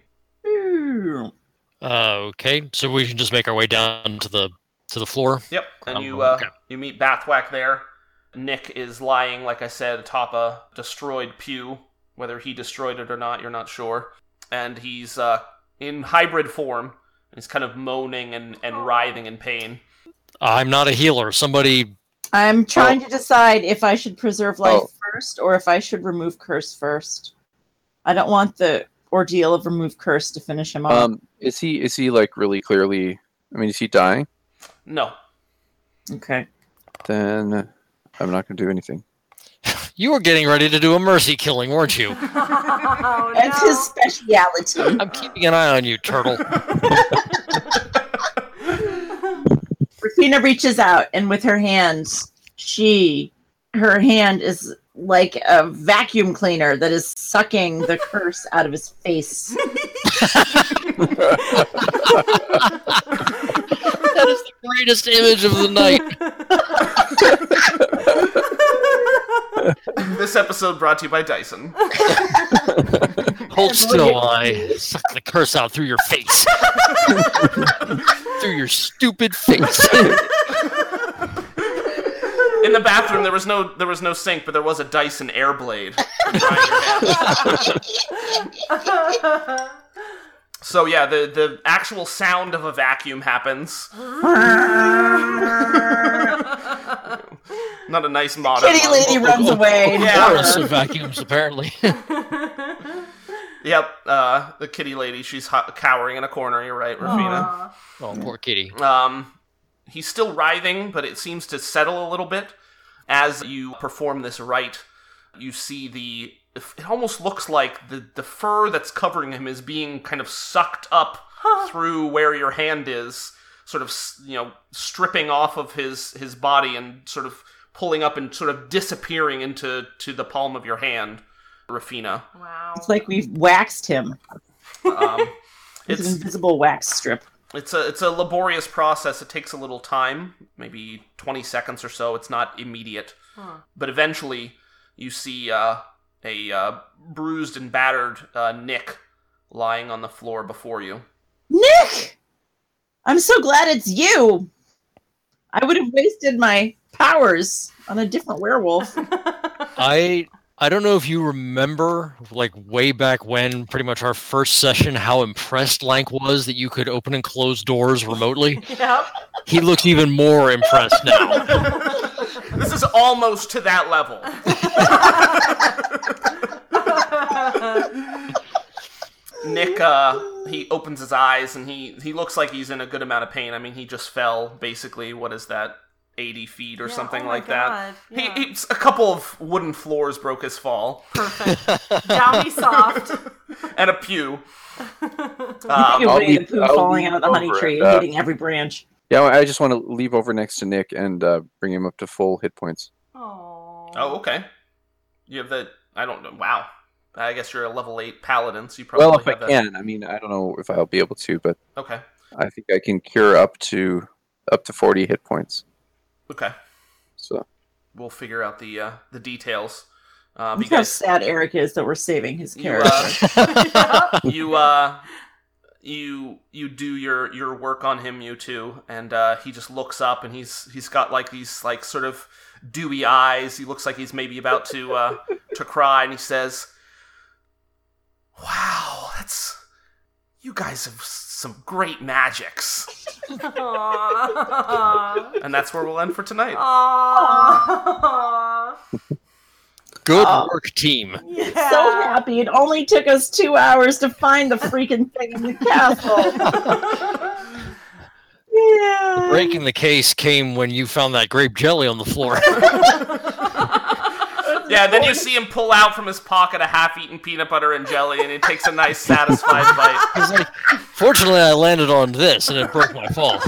Okay, so we can just make our way down to the floor. Yep, and you okay. you meet Bathwack there. Nick is lying, like I said, atop a destroyed pew. Whether he destroyed it or not, you're not sure. And he's in hybrid form. He's kind of moaning and writhing in pain. I'm not a healer. Somebody... I'm trying to decide if I should preserve life first or if I should remove curse first. I don't want the ordeal of remove curse to finish him off. Is he like really clearly? I mean, is he dying? No. Okay. Then I'm not going to do anything. You were getting ready to do a mercy killing, weren't you? Oh, That's no. his speciality. I'm keeping an eye on you, turtle. Rufina reaches out, and with her hands, her hand is like a vacuum cleaner that is sucking the curse out of his face. That is the greatest image of the night. This episode brought to you by Dyson. Hold still while I suck the curse out through your face. Through your stupid face. In the bathroom, there was no sink, but there was a Dyson Airblade. So yeah, the actual sound of a vacuum happens. Not a nice motto. Kitty lady runs away. Yeah. Chorus of vacuums, apparently. Yep, the kitty lady, she's cowering in a corner, you're right, Rufina. Oh, poor kitty. He's still writhing, but it seems to settle a little bit. As you perform this rite, you see it almost looks like the fur that's covering him is being kind of sucked up through where your hand is, sort of, stripping off of his body and sort of pulling up and sort of disappearing into the palm of your hand, Rufina. Wow. It's like we've waxed him. It's an It's invisible wax strip. it's a laborious process. It takes a little time, maybe 20 seconds or so. It's not immediate. But eventually you see a bruised and battered Nick lying on the floor before you. Nick! I'm so glad it's you! I would have wasted my powers on a different werewolf. I don't know if you remember, like, way back when, pretty much our first session, how impressed Lank was that you could open and close doors remotely. Yep. He looks even more impressed now. This is almost to that level. Nick, he opens his eyes and he looks like he's in a good amount of pain. I mean, he just fell, basically, what is that, 80 feet or something oh my like God. that. Yeah. He a couple of wooden floors broke his fall. Perfect. Downy soft. And a pew. I'll leave- the poo I'll falling leave out of the honey over tree, and, hitting every branch. Yeah, I just want to leave over next to Nick and bring him up to full hit points. Oh. Oh, okay. You have the... I don't know. Wow. I guess you're a level 8 paladin, so you probably Well, if I have that. can. I mean, I don't know if I'll be able to, but Okay. I think I can cure up to 40 hit points. Okay. So We'll figure out the details. Look You how guys... sad Eric is that we're saving his You, character. you do your work on him, you two, and he just looks up and he's got like these like sort of dewy eyes. He looks like he's maybe about to cry, and he says, "Wow, you guys have some great magics." Aww. And that's where we'll end for tonight. Aww. Good Oh. work, team. Yeah. So happy. It only took us 2 hours to find the freaking thing in the castle. Yeah. Breaking the case came when you found that grape jelly on the floor. Yeah, then you see him pull out from his pocket a half-eaten peanut butter and jelly, and he takes a nice, satisfied bite. He's like, fortunately, I landed on this, and it broke my fall.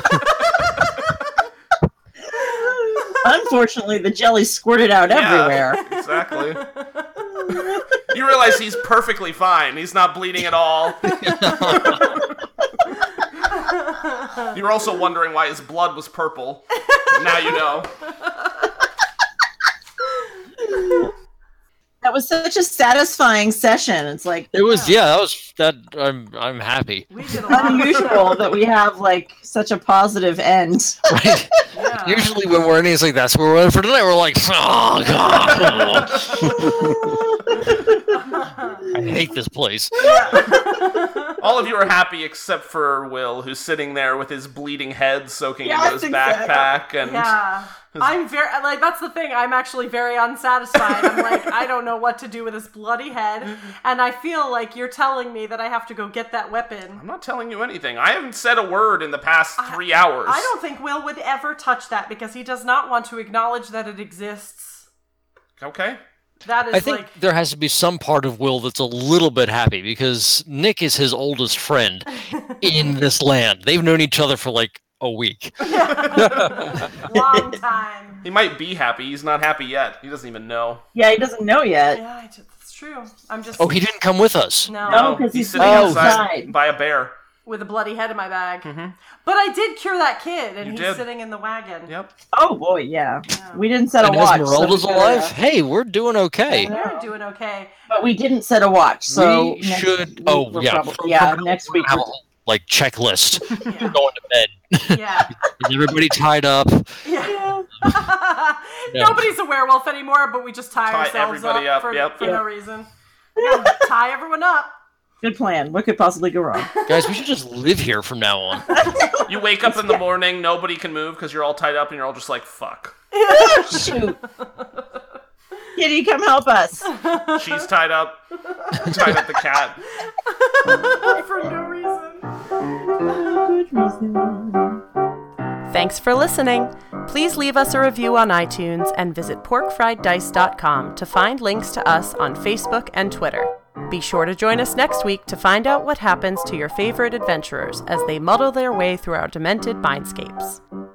Unfortunately, the jelly squirted out everywhere. Yeah, exactly. You realize he's perfectly fine. He's not bleeding at all. You're also wondering why his blood was purple. Now you know. That was such a satisfying session. It's like It was, I'm happy. We did a lot of unusual that we have like such a positive end. Right? Yeah. Usually when we're in, it's like, that's where we're in for tonight. We're like, oh, God. I hate this place. All of you are happy except for Will, who's sitting there with his bleeding head soaking into Yes, his exactly. backpack. And Yeah. I'm very, like, that's the thing. I'm actually very unsatisfied. I'm like, I don't know what to do with this bloody head. And I feel like you're telling me that I have to go get that weapon. I'm not telling you anything. I haven't said a word in the past 3 hours. I don't think Will would ever touch that because he does not want to acknowledge that it exists. Okay. That is I think like, there has to be some part of Will that's a little bit happy because Nick is his oldest friend in this land. They've known each other for like a week. Long time. He might be happy. He's not happy yet. He doesn't even know. Yeah, he doesn't know yet. Yeah, that's true. I'm just. Oh, he didn't come with us. No, because he's he's sitting outside outside. by a bear. With a bloody head in my bag. But I did cure that kid, and You he's did. sitting in the wagon. Yep. Oh boy, yeah. We didn't set a And watch. Esmeralda's so we alive? better- Hey, we're doing okay. They're doing okay. But we didn't set a watch, so We next should- week oh, we're yeah. probably- yeah, next week. Have a whole, like, checklist. Yeah. Going to bed. Yeah. Is everybody tied up? Yeah. Nobody's a werewolf anymore, but we just tie ourselves everybody up, for yep. no reason. Yeah, tie everyone up. Good plan. What could possibly go wrong? Guys, we should just live here from now on. You wake up in the morning, nobody can move because you're all tied up, and you're all just like, fuck. Shoot. Kitty, come help us. She's tied up. Tied up the cat. For no reason. Good reason. Thanks for listening. Please leave us a review on iTunes and visit porkfrieddice.com to find links to us on Facebook and Twitter. Be sure to join us next week to find out what happens to your favorite adventurers as they muddle their way through our demented mindscapes.